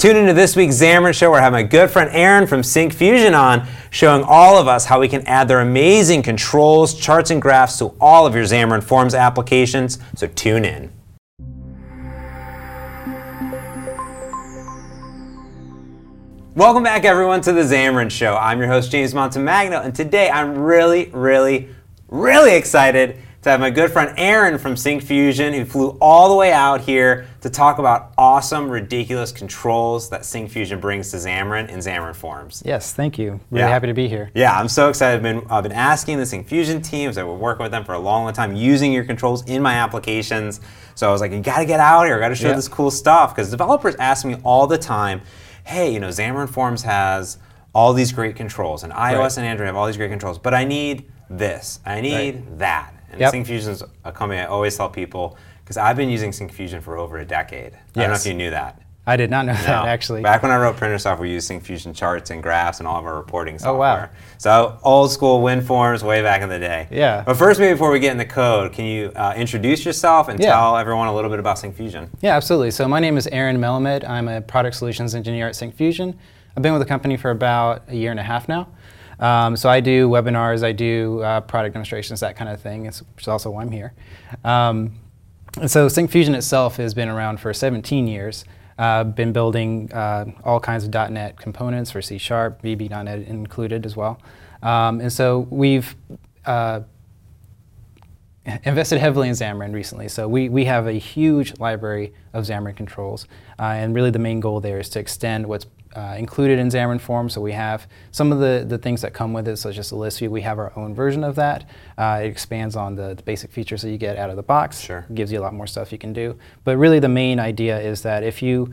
Tune into this week's Xamarin Show where I have my good friend Aaron from Syncfusion on, showing all of us how we can add their amazing controls, charts, and graphs to all of your Xamarin Forms applications. So tune in. Welcome back, everyone, to the Xamarin Show. I'm your host, James Montemagno, and today I'm really excited to have my good friend Aaron from Syncfusion, who flew all the way out here to talk about awesome, ridiculous controls that Syncfusion brings to Xamarin in Xamarin Forms. Yes, thank you. Really happy to be here. Yeah, I'm so excited. I've been asking the Syncfusion teams. I've been working with them for a long time, using your controls in my applications. So I was like, you got to get out here. I got to show this cool stuff, because developers ask me all the time, hey, you know, Xamarin Forms has all these great controls, and iOS and Android have all these great controls, but I need this. I need that. And Syncfusion is a company I always tell people, because I've been using Syncfusion for over a decade. I don't know if you knew that. I did not know that, actually. Back when I wrote printer software, we used Syncfusion charts and graphs and all of our reporting software. Oh, wow. So old school WinForms way back in the day. Yeah. But first, maybe before we get in the code, can you introduce yourself and tell everyone a little bit about Syncfusion? Yeah, absolutely. So my name is Aaron Melamed. I'm a product solutions engineer at Syncfusion. I've been with the company for about a year and a half now. So I do webinars, I do product demonstrations, that kind of thing, which is also why I'm here. And so Syncfusion itself has been around for 17 years. Been building all kinds of .NET components for C#, VB.NET included as well. And so we've invested heavily in Xamarin recently. So we have a huge library of Xamarin controls. And really the main goal there is to extend what's included in Xamarin Forms. So we have some of the things that come with it, such as the list view. We have our own version of that. It expands on the basic features that you get out of the box. Sure. It gives you a lot more stuff you can do. But really the main idea is that if you,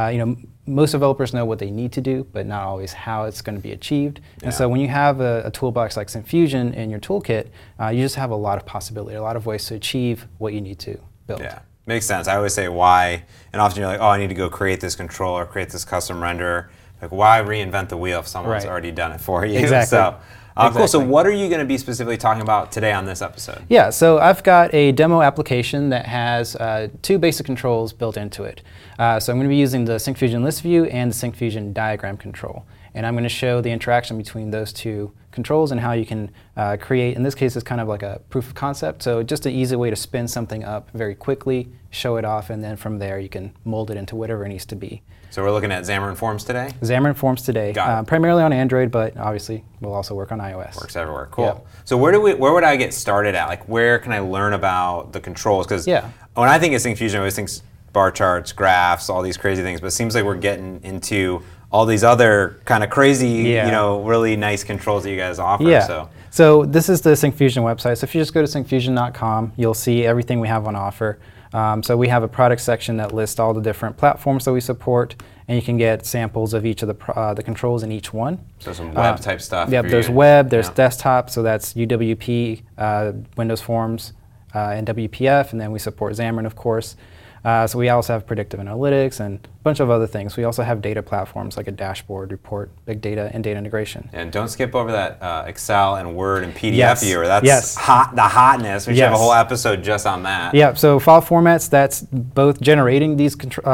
most developers know what they need to do, but not always how it's going to be achieved. And so when you have a toolbox like Syncfusion in your toolkit, you just have a lot of possibility, a lot of ways to achieve what you need to build. Yeah. Makes sense. I always say why, and often you're like, oh, I need to go create this control or create this custom render. Like, why reinvent the wheel if someone's already done it for you? Exactly. So, cool. So what are you going to be specifically talking about today on this episode? Yeah, so I've got a demo application that has two basic controls built into it. So I'm going to be using the Syncfusion list view and the Syncfusion diagram control. And I'm going to show the interaction between those two controls and how you can create, in this case, it's kind of like a proof of concept. So just an easy way to spin something up very quickly, show it off, and then from there you can mold it into whatever it needs to be. So we're looking at Xamarin Forms today? Xamarin Forms today, primarily on Android, but obviously we'll also work on iOS. Works everywhere. Cool. Yeah. So where would I get started at? Like, where can I learn about the controls? Because when I think of Syncfusion, I always think bar charts, graphs, all these crazy things. But it seems like we're getting into all these other kind of crazy, really nice controls that you guys offer. Yeah. So this is the Syncfusion website. So if you just go to syncfusion.com, you'll see everything we have on offer. So we have a product section that lists all the different platforms that we support, and you can get samples of each of the controls in each one. So some web type stuff. Yeah, there's web, there's desktop, so that's UWP, Windows Forms, and WPF, and then we support Xamarin, of course. So we also have predictive analytics and a bunch of other things. We also have data platforms like a dashboard, report, big data, and data integration. And don't skip over that Excel and Word and PDF viewer. That's the hotness. We should have a whole episode just on that. Yeah, so file formats, that's both generating these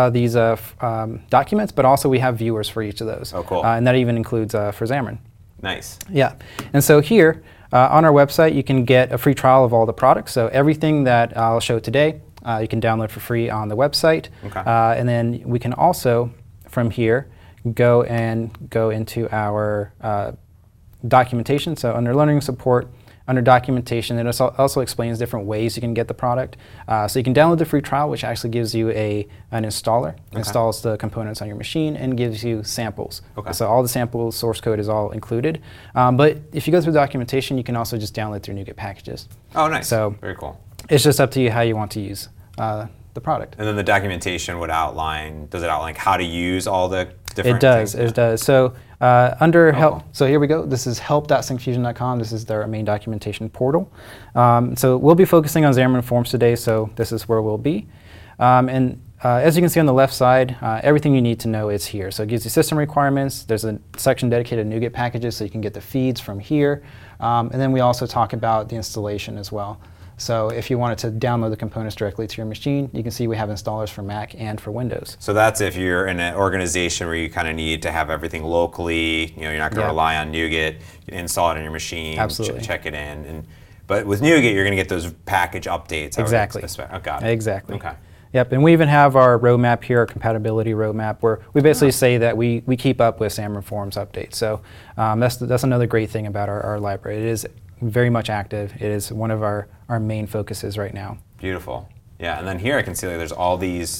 documents, but also we have viewers for each of those. Oh, cool. And that even includes for Xamarin. Nice. Yeah, and so here on our website, you can get a free trial of all the products. So everything that I'll show today, you can download for free on the website. And then we can also, from here, go into our documentation. So under learning support, under documentation, it also explains different ways you can get the product. So you can download the free trial, which actually gives you an installer, installs the components on your machine, and gives you samples. So all the samples, source code is all included. But if you go through the documentation, you can also just download through NuGet packages. Oh, nice. So very cool. It's just up to you how you want to use the product. And then the documentation would outline, does it outline how to use all the different things? It does. So under help, so here we go. This is help.syncfusion.com. This is their main documentation portal. So we'll be focusing on Xamarin Forms today, so this is where we'll be. As you can see on the left side, everything you need to know is here. So it gives you system requirements. There's a section dedicated to NuGet packages, so you can get the feeds from here. And then we also talk about the installation as well. So if you wanted to download the components directly to your machine, you can see we have installers for Mac and for Windows. So that's if you're in an organization where you kind of need to have everything locally, you're not going to rely on NuGet, you install it on your machine, check it in. But with NuGet, you're going to get those package updates. Exactly. Oh, got it. Exactly. Okay. Yep, and we even have our roadmap here, our compatibility roadmap, where we basically say that we keep up with Xamarin Forms updates. So that's another great thing about our library. It is very much active. It is one of our main focuses right now. Beautiful. Yeah, and then here I can see there's all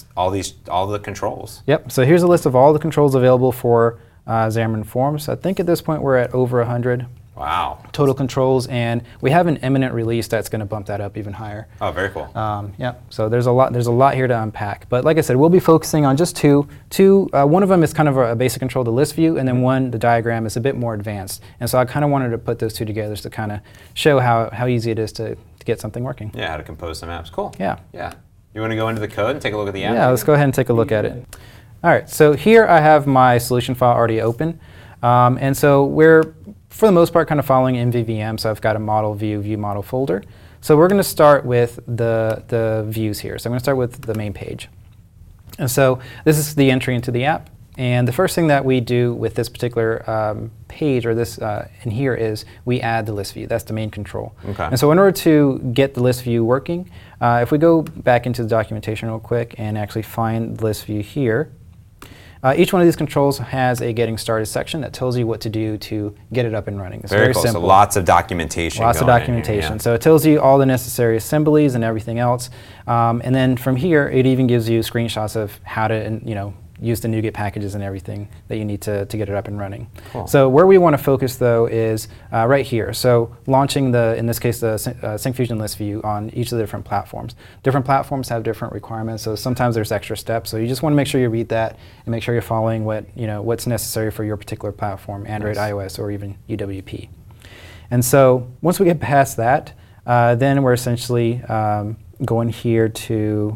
the controls. Yep, so here's a list of all the controls available for Xamarin Forms. I think at this point we're at over 100. Wow. Total controls, and we have an imminent release that's going to bump that up even higher. Oh, very cool. Yeah, so there's a lot here to unpack. But like I said, we'll be focusing on just two. One of them is kind of a basic control, the list view, and then one, the diagram, is a bit more advanced. And so I kind of wanted to put those two together to kind of show how easy it is to get something working. Yeah, how to compose some apps. Cool. Yeah. Yeah. You want to go into the code and take a look at the app? Yeah, let's go ahead and take a look at it. All right, so here I have my solution file already open. And so we're, for the most part, kind of following MVVM. So I've got a model view model folder. So we're going to start with the views here. So I'm going to start with the main page. And so this is the entry into the app. And the first thing that we do with this particular page, or this in here, is we add the list view. That's the main control. Okay. And so in order to get the list view working, if we go back into the documentation real quick and actually find the list view here, each one of these controls has a getting started section that tells you what to do to get it up and running. It's very cool. simple. So lots of documentation. Lots of documentation. Here, yeah. So it tells you all the necessary assemblies and everything else. And then from here, it even gives you screenshots of how to, use the NuGet packages and everything that you need to get it up and running. Cool. So where we want to focus, though, is right here. So launching in this case, the Syncfusion list view on each of the different platforms. Different platforms have different requirements, so sometimes there's extra steps. So you just want to make sure you read that and make sure you're following what's necessary for your particular platform, Android, iOS, or even UWP. And so once we get past that, then we're essentially going here to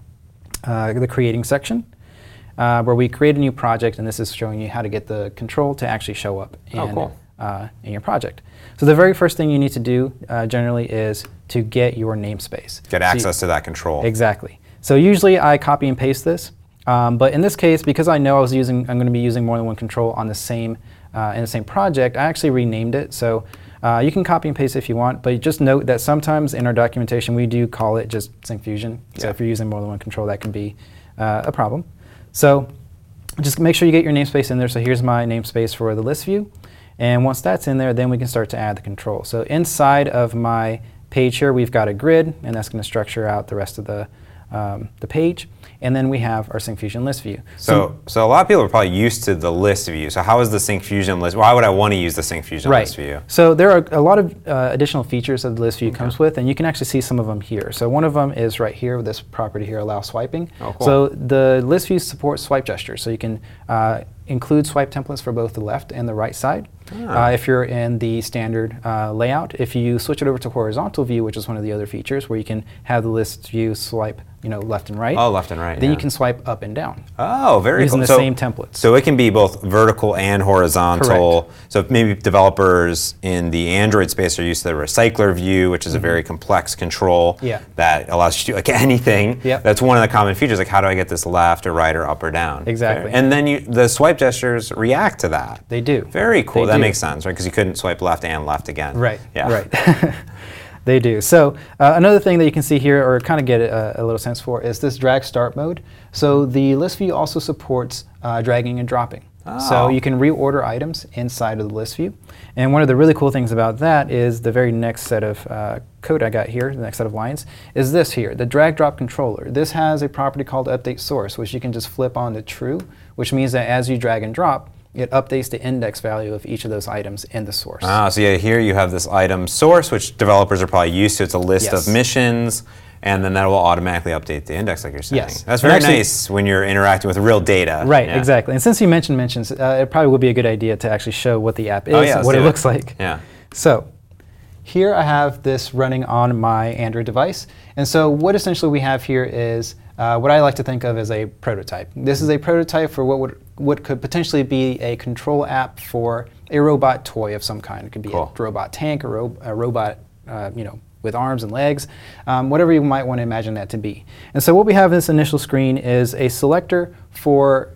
the creating section. Where we create a new project, and this is showing you how to get the control to actually show up in your project. So the very first thing you need to do generally is to get your namespace. Get access to that control. Exactly. So usually I copy and paste this, but in this case, because I know I'm going to be using more than one control on the same in the same project, I actually renamed it. So you can copy and paste if you want, but just note that sometimes in our documentation we do call it just Syncfusion. So if you're using more than one control, that can be a problem. So just make sure you get your namespace in there. So here's my namespace for the list view. And once that's in there, then we can start to add the control. So inside of my page here, we've got a grid, and that's going to structure out the rest of the page. And then we have our Syncfusion list view. So a lot of people are probably used to the list view. So how is the Syncfusion list? Why would I want to use the Syncfusion list view? So there are a lot of additional features that the list view comes with, and you can actually see some of them here. So one of them is right here with this property here, allow swiping. Oh, cool. So the list view supports swipe gestures. So you can include swipe templates for both the left and the right side. If you're in the standard layout, if you switch it over to horizontal view, which is one of the other features where you can have the list view swipe left and right. Oh, left and right. Then you can swipe up and down. Oh, very cool. Using the same templates. So it can be both vertical and horizontal. Correct. So maybe developers in the Android space are used to the recycler view, which is a very complex control that allows you to do like anything. That's one of the common features, like how do I get this left or right or up or down? Exactly. And then the swipe gestures react to that. They do. Very cool. That makes sense, right? Because you couldn't swipe left and left again. Right. Yeah. Right. They do. So another thing that you can see here, or kind of get a little sense for, is this drag start mode. So the list view also supports dragging and dropping. So you can reorder items inside of the list view. And one of the really cool things about that is the very next set of code I got here, the next set of lines, is this here, the drag drop controller. This has a property called update source, which you can just flip on to true, which means that as you drag and drop, it updates the index value of each of those items in the source. So yeah, here you have this item source, which developers are probably used to. It's a list of missions, and then that will automatically update the index, like you're saying. Yes. That's very nice when you're interacting with real data. Right, exactly. And since you mentioned mentions, it probably would be a good idea to actually show what the app is and what it looks like. Yeah. So here I have this running on my Android device. And so what essentially we have here is what I like to think of as a prototype. This is a prototype for what could potentially be a control app for a robot toy of some kind. It could be a robot tank, or a robot, with arms and legs, whatever you might want to imagine that to be. And so what we have in this initial screen is a selector for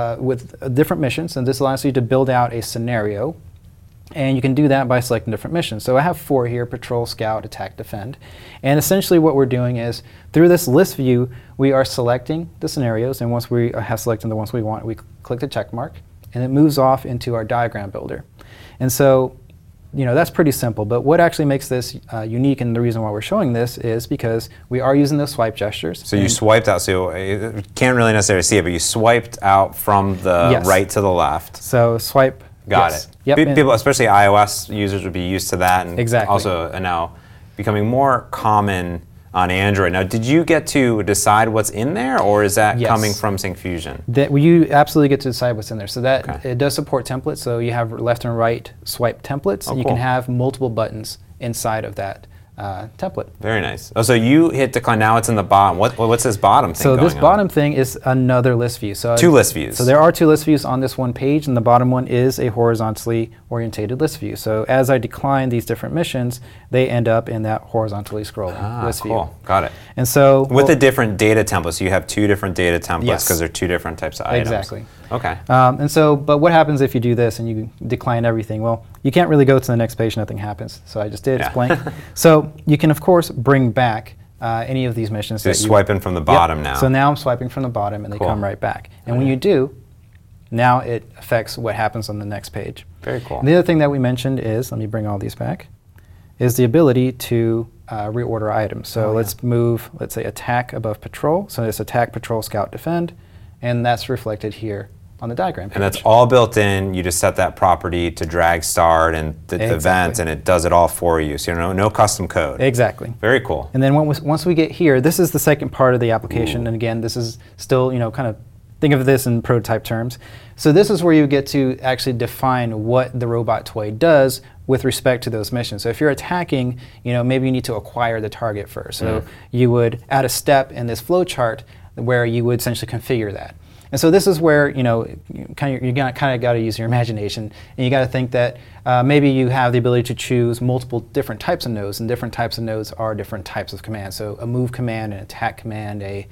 with different missions, and this allows you to build out a scenario. And you can do that by selecting different missions. So I have 4 here: patrol, scout, attack, defend. And essentially what we're doing is, through this list view, we are selecting the scenarios, and once we have selected the ones we want, we click the check mark, and it moves off into our diagram builder. And so, that's pretty simple, but what actually makes this unique, and the reason why we're showing this, is because we are using those swipe gestures. So you swiped out, so you can't really necessarily see it, but you swiped out from the right to the left. So swipe. Got it. Yep. People, especially iOS users, would be used to that, and exactly. also now becoming more common on Android. Now, did you get to decide what's in there, or is that coming from Syncfusion? You absolutely get to decide what's in there. So that it does support templates. So you have left and right swipe templates, and you can have multiple buttons inside of that template. Very nice. Oh, so you hit decline. Now it's in the bottom. What's this bottom thing? So this bottom thing is another list view. So 2 list views. So there are 2 list views on this one page, and the bottom one is a horizontally orientated list view. So as I decline these different missions, they end up in that horizontally scrolling list view. Got it. And so with the different data templates, so you have 2 different data templates because they're 2 different types of items. Exactly. Okay. And so, but what happens if you do this and you decline everything? Well, you can't really go to the next page, nothing happens. So I just did, it's blank. So you can, of course, bring back any of these missions. So you're swiping from the bottom now. So now I'm swiping from the bottom, and they come right back. And when you do, now it affects what happens on the next page. Very cool. And the other thing that we mentioned is, let me bring all these back, is the ability to reorder items. So let's move, let's say, attack above patrol. So it's attack, patrol, scout, defend, and that's reflected here on the diagram page. And that's all built in. You just set that property to drag start and the event, and it does it all for you. So no custom code. Exactly. Very cool. And then once we get here, this is the second part of the application. And again, this is still, kind of think of this in prototype terms. So this is where you get to actually define what the robot toy does with respect to those missions. So if you're attacking, maybe you need to acquire the target first. So you would add a step in this flow chart where you would essentially configure that. And so this is where you kind of got to use your imagination, and you got to think that maybe you have the ability to choose multiple different types of nodes, and different types of nodes are different types of commands. So a move command, an attack command, a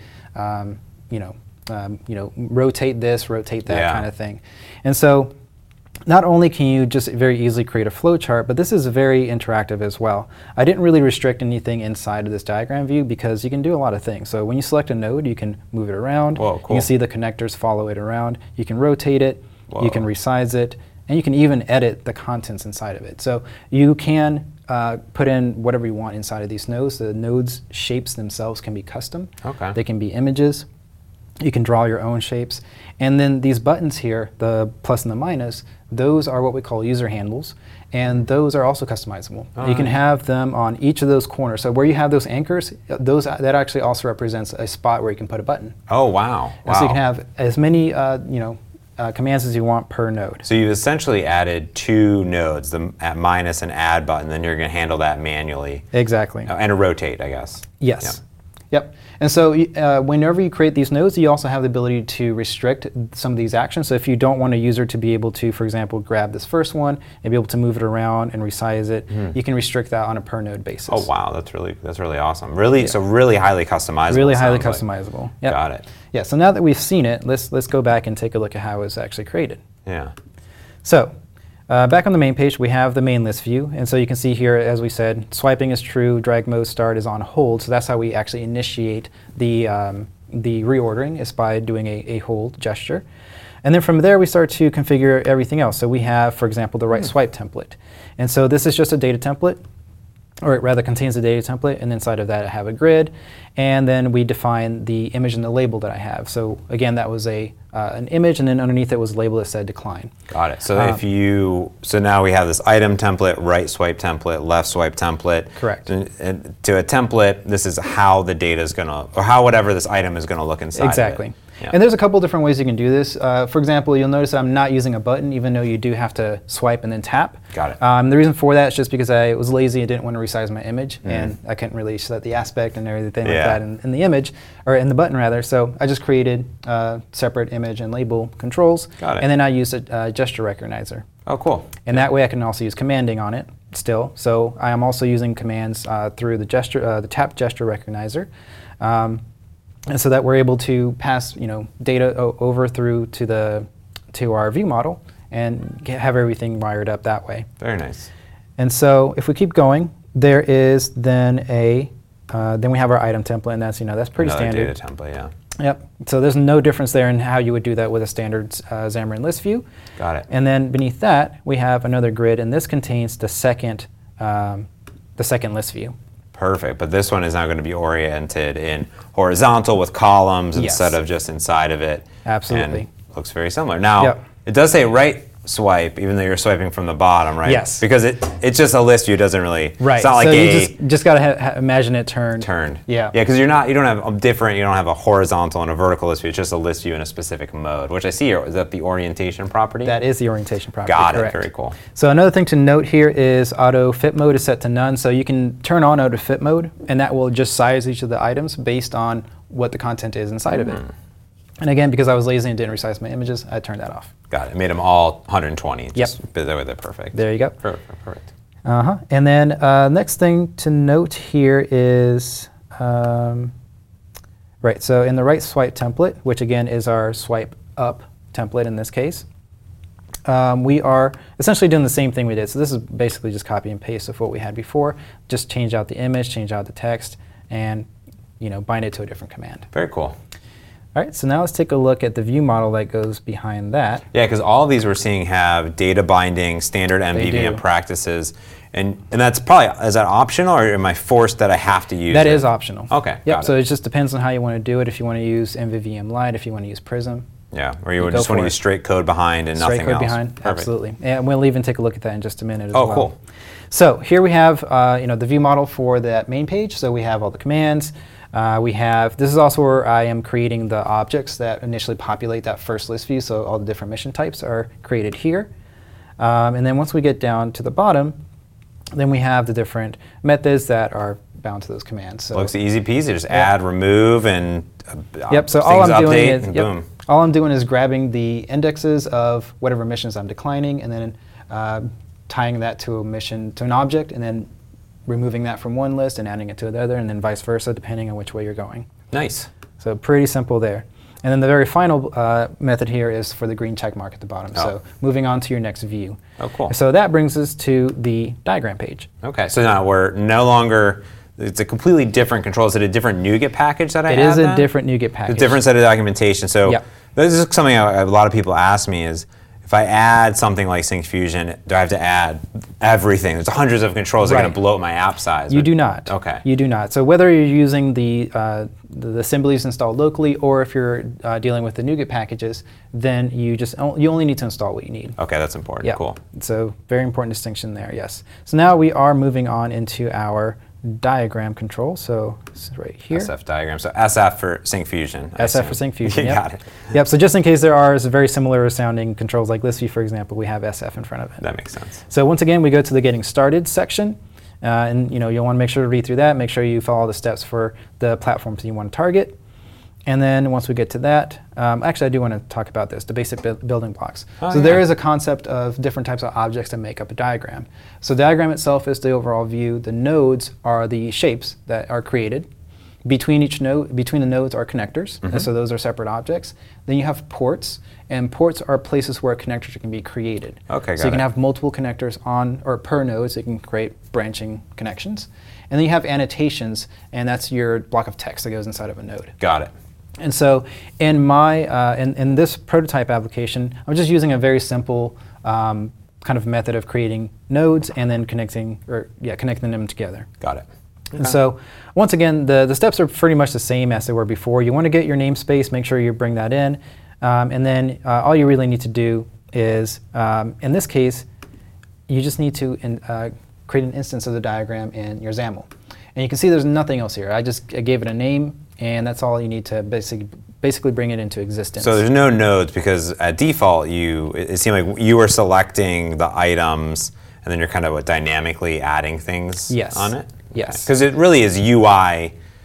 rotate this, rotate that kind of thing. And so not only can you just very easily create a flowchart, but this is very interactive as well. I didn't really restrict anything inside of this diagram view because you can do a lot of things. So when you select a node, you can move it around. Whoa, cool. You can see the connectors follow it around. You can rotate it. You can resize it. And you can even edit the contents inside of it. So you can put in whatever you want inside of these nodes. The nodes' shapes themselves can be custom. Okay. They can be images. You can draw your own shapes. And then these buttons here, the plus and the minus, those are what we call user handles, and those are also customizable. You can have them on each of those corners. So where you have those anchors, that actually also represents a spot where you can put a button. Oh, wow. And so you can have as many commands as you want per node. So you've essentially added 2 nodes, the minus and add button, then you're going to handle that manually. Exactly. And a rotate, I guess. Yes. Yep. And so whenever you create these nodes, you also have the ability to restrict some of these actions. So if you don't want a user to be able to, for example, grab this first one and be able to move it around and resize it, you can restrict that on a per node basis. Oh wow, that's really awesome. Really, so really highly customizable. Really highly customizable. Yep. Got it. Yeah. So now that we've seen it, let's go back and take a look at how it was actually created. Yeah. So. Back on the main page, we have the main list view. And so you can see here, as we said, swiping is true, drag mode start is on hold. So that's how we actually initiate the reordering, is by doing a hold gesture. And then from there, we start to configure everything else. So we have, for example, the right swipe template. And so this is just a data template, or it rather contains a data template, and inside of that I have a grid, and then we define the image and the label that I have. So again, that was an image, and then underneath it was a label that said decline. Got it. So so now we have this item template, right swipe template, left swipe template. Correct. And to a template, this is how the data is going to, or how whatever this item is going to look inside Exactly. of it. Yeah. And there's a couple different ways you can do this. For example, you'll notice I'm not using a button, even though you do have to swipe and then tap. Got it. The reason for that is just because I was lazy and didn't want to resize my image, and I couldn't really set the aspect and everything like that in the image, or in the button rather. So I just created separate image and label controls. Got it. And then I used a gesture recognizer. Oh, cool. And that way I can also use commanding on it. still. So I am also using commands through the tap gesture recognizer. And so that we're able to pass data over through to our view model and have everything wired up that way. Very nice. And so if we keep going, there is then then we have our item template, and that's pretty Another standard. data template, yeah. Yep. So there's no difference there in how you would do that with a standard Xamarin List view. Got it. And then beneath that, we have another grid, and this contains the second list view. Perfect, but this one is now going to be oriented in horizontal with columns instead of just inside of it. Absolutely. And looks very similar. Now, it does say right swipe, even though you're swiping from the bottom, right? Yes. Because it's just a list view. It doesn't really. Right. It's not like so you just got to imagine it turned. Turned. Yeah. Yeah, because you don't have a different. You don't have a horizontal and a vertical list view. It's just a list view in a specific mode, which I see here. Is that the orientation property? That is the orientation property. Got correct. it. Very cool. So another thing to note here is auto fit mode is set to none. So you can turn on auto fit mode, and that will just size each of the items based on what the content is inside of it. And again, because I was lazy and didn't resize my images, I turned that off. Got it. Made them all 120. Just Yep. They're perfect. There you go. Perfect. And then next thing to note here is, right, so in the right swipe template, which again is our swipe up template in this case, we are essentially doing the same thing we did. So this is basically just copy and paste of what we had before. Just change out the image, change out the text, and bind it to a different command. Very cool. All right, so now let's take a look at the view model that goes behind that. Yeah, because all of these we're seeing have data binding, standard MVVM practices, and that's probably, is that optional, or am I forced that I have to use it? That is optional. Okay, Yep, so it just depends on how you want to do it. If you want to use MVVM Lite, if you want to use Prism. Yeah, or you would just want to use straight code behind and nothing else. Straight code behind, Perfect. absolutely. And we'll even take a look at that in just a minute as well. Oh, cool. So here we have the view model for that main page. So we have all the commands. This is also where I am creating the objects that initially populate that first list view, so all the different mission types are created here. And then once we get down to the bottom, then we have the different methods that are bound to those commands. So looks easy peasy, just add, remove, and so all I'm doing is, boom. All I'm doing is grabbing the indexes of whatever missions I'm declining, and then tying that to a mission, to an object, and then removing that from one list and adding it to the other, and then vice versa, depending on which way you're going. Nice. So pretty simple there. And then the very final method here is for the green check mark at the bottom. Oh. So moving on to your next view. Oh, cool. So that brings us to the diagram page. Okay, so now we're no longer, it's a completely different control. Is it a different NuGet package that I have? It is a different NuGet package. A different set of documentation. So Yep. this is something a lot of people ask me is, if I add something like Syncfusion, do I have to add everything? There's hundreds of controls that are going to blow up my app size. You do not. Okay. You do not. So whether you're using the assemblies installed locally, or if you're dealing with the NuGet packages, then you only need to install what you need. Okay, that's important. Yeah. Cool. So very important distinction there, yes. So now we are moving on into our diagram control. So this is right here. SF diagram. So SF for Syncfusion. SF for Syncfusion. You Yep. got it. Yep. So just in case there are very similar sounding controls like ListView, for example, we have SF in front of it. That makes sense. So once again, we go to the Getting Started section, and you'll want to make sure to read through that. Make sure you follow the steps for the platforms you want to target. And then once we get to that, actually I do want to talk about this, the basic building blocks. There is a concept of different types of objects that make up a diagram. So the diagram itself is the overall view. The nodes are the shapes that are created. Between the nodes are connectors, and so those are separate objects. Then you have ports, and ports are places where connectors can be created. Okay, so you can have multiple connectors on or per node, so you can create branching connections. And then you have annotations, and that's your block of text that goes inside of a node. Got it. And so in my in this prototype application, I'm just using a very simple kind of method of creating nodes and then connecting them together. Got it. And so once again, the steps are pretty much the same as they were before. You want to get your namespace, make sure you bring that in, and then all you really need to do is, in this case, you just need to create an instance of the diagram in your XAML. And you can see there's nothing else here. I gave it a name, and that's all you need to basically bring it into existence. So there's no nodes, because at default it seemed like you were selecting the items and then you're kind of dynamically adding things on it? Yes. Because it really is UI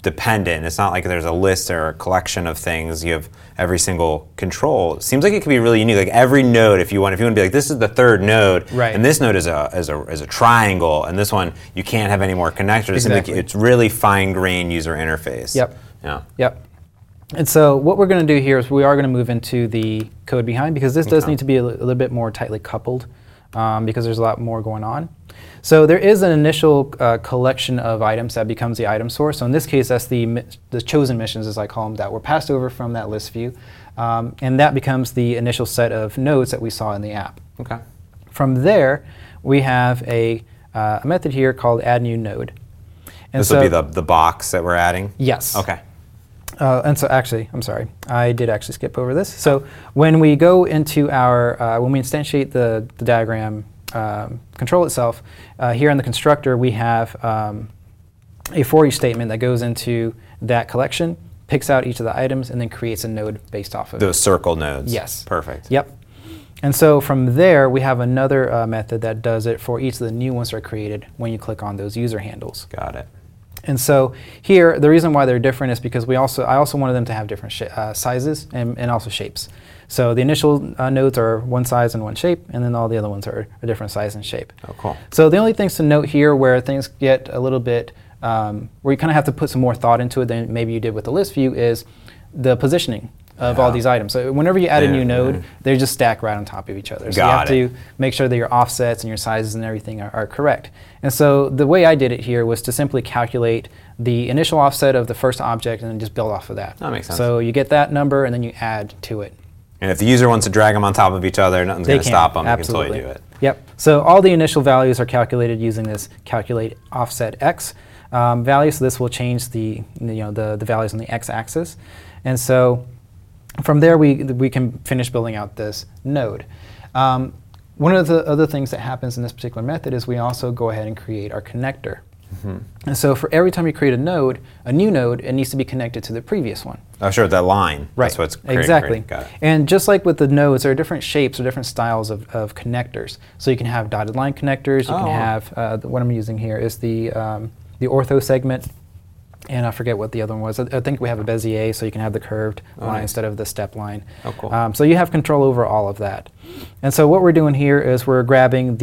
dependent. It's not like there's a list or a collection of things. You have every single control. It seems like it could be really unique. Like every node, if you want to be like, this is the third node, and this node is a triangle, and this one you can't have any more connectors. Exactly. Like it's really fine-grained user interface. Yep. Yeah. Yep. And so what we're going to do here is we are going to move into the code behind, because this does need to be a little bit more tightly coupled, because there's a lot more going on. So there is an initial collection of items that becomes the item source. So in this case, that's the chosen missions, as I call them, that were passed over from that list view. And that becomes the initial set of nodes that we saw in the app. Okay. From there, we have a method here called add new node. And this will be the box that we're adding? Yes. Okay. And so actually, I'm sorry, I did actually skip over this. So when we go into our, when we instantiate the diagram control itself, here in the constructor we have a for each statement that goes into that collection, picks out each of the items, and then creates a node based off of those circle nodes. Yes. Perfect. Yep. And so from there, we have another method that does it for each of the new ones that are created when you click on those user handles. Got it. And so here, the reason why they're different is because I also wanted them to have different sizes and also shapes. So the initial nodes are one size and one shape, and then all the other ones are a different size and shape. Oh, cool. So the only things to note here where things get a little bit, where you kind of have to put some more thought into it than maybe you did with the list view, is the positioning of all these items. So whenever you add a new node, they just stack right on top of each other. So you have to make sure that your offsets and your sizes and everything are correct. And so the way I did it here was to simply calculate the initial offset of the first object and then just build off of that. That makes sense. So you get that number and then you add to it. And if the user wants to drag them on top of each other, nothing's going to stop them. Absolutely. They can totally do it. Yep. So all the initial values are calculated using this calculate offset x value. So this will change the values on the x-axis. And so from there, we can finish building out this node. One of the other things that happens in this particular method is we also go ahead and create our connector. Mm-hmm. And so for every time you create a new node, it needs to be connected to the previous one. Oh, sure, that line. Right. That's what's exactly. Got it. And just like with the nodes, there are different shapes or different styles of connectors. So you can have dotted line connectors. You can have what I'm using here is the ortho segment. And I forget what the other one was. I think we have a Bezier, so you can have the curved line instead of the step line. Oh, cool. So you have control over all of that. And so what we're doing here is we're grabbing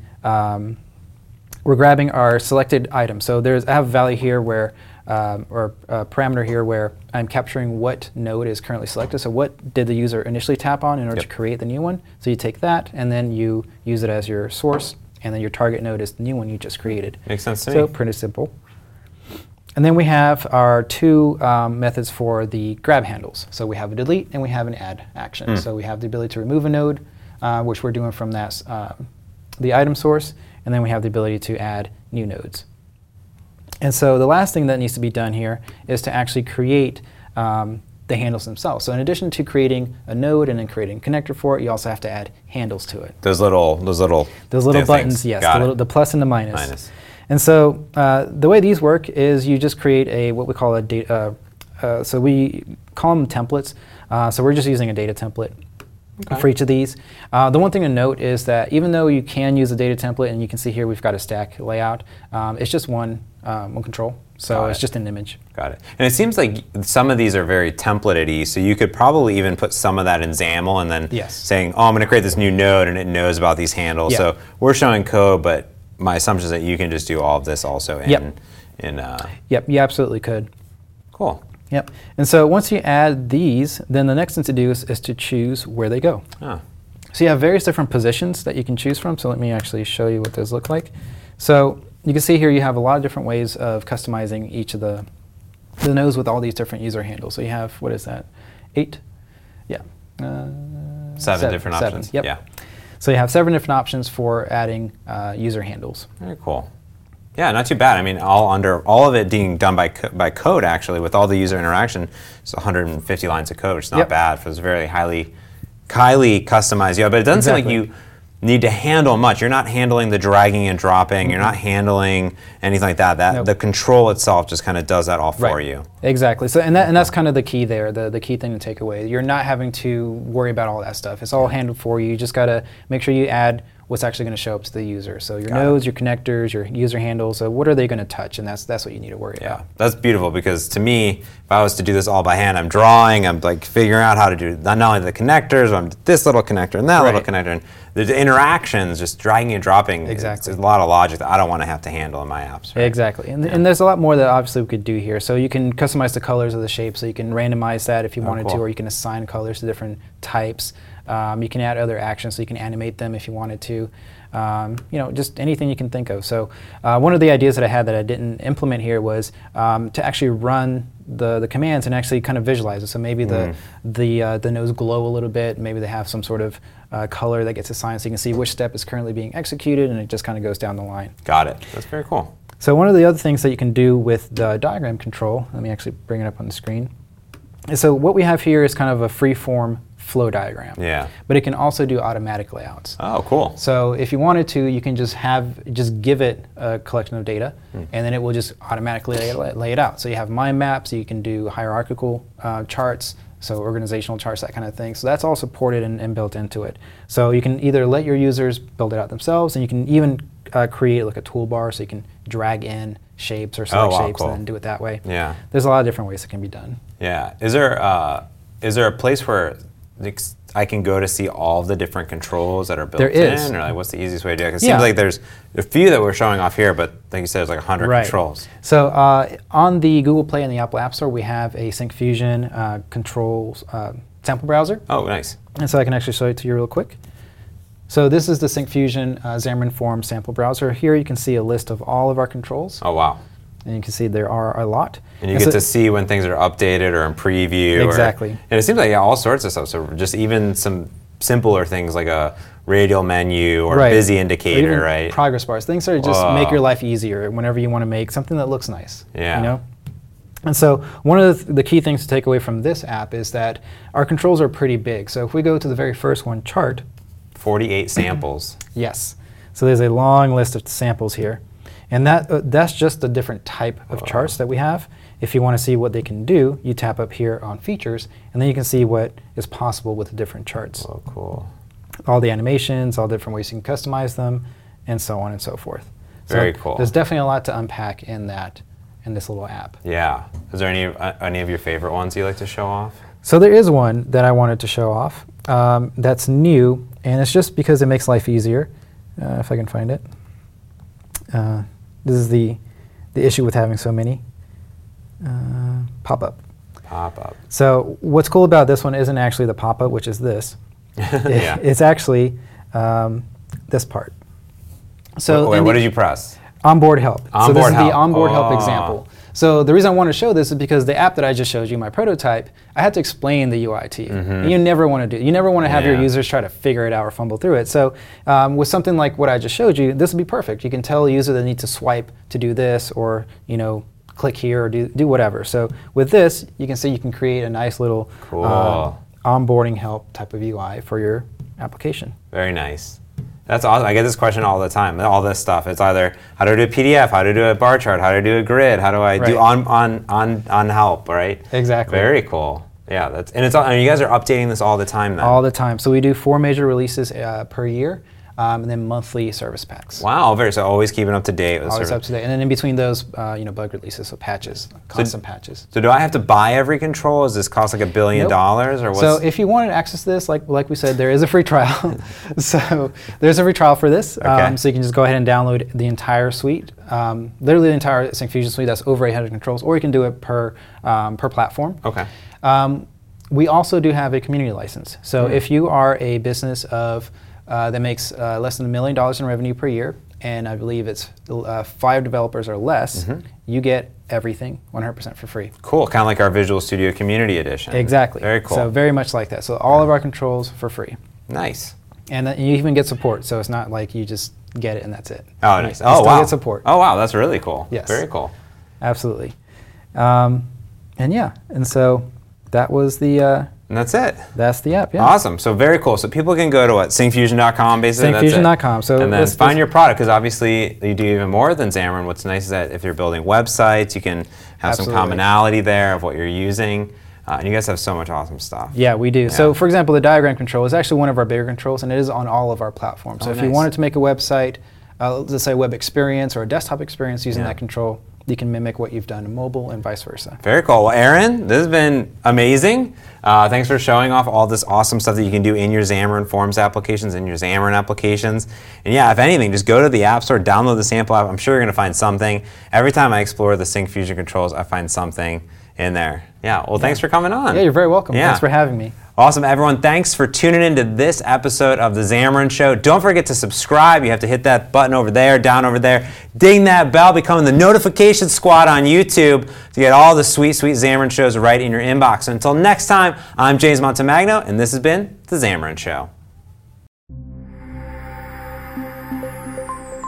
our selected item. So I have a value here where, or a parameter here where I'm capturing what node is currently selected. So what did the user initially tap on in order to create the new one? So you take that and then you use it as your source, and then your target node is the new one you just created. Makes sense to me. So pretty simple. And then we have our two methods for the grab handles. So we have a delete and we have an add action. So we have the ability to remove a node, which we're doing from that the item source, and then we have the ability to add new nodes. And so the last thing that needs to be done here is to actually create the handles themselves. So in addition to creating a node and then creating a connector for it, you also have to add handles to it. Those little buttons, yes, the plus and the minus. And so the way these work is you just create what we call a data, so we call them templates. So we're just using a data template for each of these. The one thing to note is that even though you can use a data template, and you can see here we've got a stack layout, it's just one control. So it's just an image. Got it. And it seems like some of these are very templated-y, so you could probably even put some of that in XAML and then saying, oh, I'm going to create this new node, and it knows about these handles. Yeah. So we're showing code, but my assumption is that you can just do all of this also in Yep, you absolutely could. Cool. Yep. And so once you add these, then the next thing to do is to choose where they go. Oh. So you have various different positions that you can choose from. So let me actually show you what those look like. So you can see here you have a lot of different ways of customizing each of the nodes with all these different user handles. So you have, what is that, 8? Yeah. Seven different options. Yep. Yeah. So you have 7 different options for adding user handles. Very cool. Yeah, not too bad. I mean, all of it being done by code, actually, with all the user interaction. It's 150 lines of code, which is not bad for this very highly customized. Yeah, but it doesn't seem like you need to handle much. You're not handling the dragging and dropping. You're not handling anything like that. The control itself just kind of does that all for you. Exactly. So and that's kind of the key there. The key thing to take away. You're not having to worry about all that stuff. It's all handled for you. You just got to make sure you add what's actually going to show up to the user. So your nodes, your connectors, your user handles, so what are they going to touch? And that's what you need to worry about. That's beautiful, because to me, if I was to do this all by hand, I'm drawing, I'm like figuring out how to do not only the connectors, but I'm this little connector and that little connector. And the interactions, just dragging and dropping, there's a lot of logic that I don't want to have to handle in my apps. Right? Exactly. And there's a lot more that obviously we could do here. So you can customize the colors of the shape, so you can randomize that if you wanted to, or you can assign colors to different types. You can add other actions, so you can animate them if you wanted to. Just anything you can think of. So one of the ideas that I had that I didn't implement here was to actually run the commands and actually kind of visualize it. So maybe the nodes glow a little bit. Maybe they have some sort of color that gets assigned, so you can see which step is currently being executed, and it just kind of goes down the line. Got it. That's very cool. So one of the other things that you can do with the diagram control, let me actually bring it up on the screen. So what we have here is kind of a free-form flow diagram. Yeah. But it can also do automatic layouts. Oh, cool. So if you wanted to, you can just give it a collection of data, and then it will just automatically lay it out. So you have mind maps, you can do hierarchical charts, so organizational charts, that kind of thing. So that's all supported and built into it. So you can either let your users build it out themselves, and you can even create like a toolbar, so you can drag in shapes or select shapes and then do it that way. Yeah. There's a lot of different ways it can be done. Yeah. Is there a place where I can go to see all of the different controls that are built in? Or like, what's the easiest way to do it? It seems like there's a few that we're showing off here, but like you said, there's like 100 controls. So on the Google Play and the Apple App Store, we have a Syncfusion controls sample browser. Oh, nice. And so I can actually show it to you real quick. So this is the Syncfusion Xamarin Forms sample browser. Here you can see a list of all of our controls. Oh, wow. And you can see there are a lot. And you get to see when things are updated or in preview. Exactly. And it seems like all sorts of stuff. So just even some simpler things like a radial menu or a busy indicator, right? Progress bars. Things that just make your life easier whenever you want to make something that looks nice. Yeah. You know? And so one of the key things to take away from this app is that our controls are pretty big. So if we go to the very first one, chart. 48 samples. Yes. So there's a long list of samples here. And that's just a different type of charts that we have. If you want to see what they can do, you tap up here on features, and then you can see what is possible with the different charts. Oh, cool. All the animations, all the different ways you can customize them, and so on and so forth. Very cool. There's definitely a lot to unpack in this little app. Yeah. Is there any of your favorite ones you like to show off? So there is one that I wanted to show off that's new, and it's just because it makes life easier, if I can find it. This is the issue with having so many. Pop-up. Pop-up. So what's cool about this one isn't actually the pop-up, which is this. It's actually this part. So wait, what did you press? Onboard help. So this is the onboard help Oh. example. So the reason I want to show this is because the app that I just showed you, my prototype, I had to explain the UI to you. And you never want to do. You never want to have your users try to figure it out or fumble through it. So with something like what I just showed you, this would be perfect. You can tell a user they need to swipe to do this, or click here, or do whatever. So with this, you can see you can create a nice little onboarding help type of UI for your application. Very nice. That's awesome. I get this question all the time. All this stuff. It's either how to do a PDF, how to do a bar chart, how to do a grid, how do I do on help, right? Exactly. Very cool. Yeah, and you guys are updating this all the time then. All the time. So we do 4 major releases per year, and then monthly service packs. Wow, so always keeping up to date with always up to date, and then in between those, bug releases, so patches, constant patches. So do I have to buy every control? Does this cost like $1 billion or what? So if you wanted to access this, like we said, there is a free trial. So there's a free trial for this. So you can just go ahead and download the entire suite, literally the entire Syncfusion suite. That's over 800 controls, or you can do it per platform. Okay. We also do have a community license. So if you are a business that makes less than $1 million in revenue per year, and I believe it's 5 developers or less, you get everything 100% for free. Cool, kind of like our Visual Studio Community Edition. Exactly. Very cool. So very much like that. So all of our controls for free. Nice. And you even get support, so it's not like you just get it and that's it. Oh, nice. You still get support. Oh, wow, that's really cool. Yes. Very cool. Absolutely. And so that was the... and that's it. That's the app, yeah. Awesome. So very cool. So people can go to what? Syncfusion.com, basically? Syncfusion.com. So and then find your product, because obviously you do even more than Xamarin. What's nice is that if you're building websites, you can have some commonality there of what you're using. And you guys have so much awesome stuff. Yeah, we do. Yeah. So for example, the diagram control is actually one of our bigger controls, and it is on all of our platforms. So if you wanted to make a website, let's say a web experience or a desktop experience using that control, you can mimic what you've done in mobile and vice versa. Very cool. Well, Aaron, this has been amazing. Thanks for showing off all this awesome stuff that you can do in your Xamarin Forms applications, in your Xamarin applications. And yeah, if anything, just go to the App Store, download the sample app. I'm sure you're going to find something. Every time I explore the Syncfusion controls, I find something in there. Yeah, well, thanks for coming on. Yeah, you're very welcome. Thanks for having me. Awesome, everyone. Thanks for tuning into this episode of The Xamarin Show. Don't forget to subscribe. You have to hit that button over there, down over there. Ding that bell, become the notification squad on YouTube to get all the sweet, sweet Xamarin shows right in your inbox. So until next time, I'm James Montemagno, and this has been The Xamarin Show.